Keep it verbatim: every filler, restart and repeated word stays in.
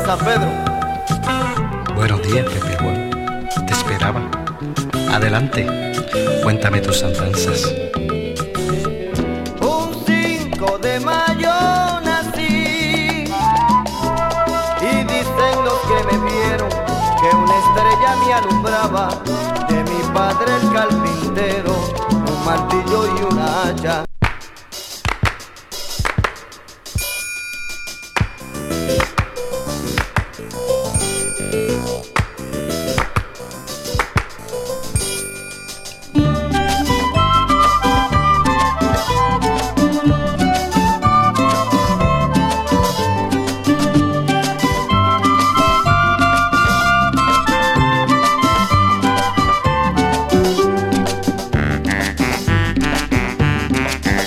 San Pedro. Buenos días, Pepe Juan. Te esperaba. Adelante, cuéntame tus andanzas. Un cinco de mayo nací y dicen los que me vieron que una estrella me alumbraba. De mi padre el carpintero, un martillo y una hacha.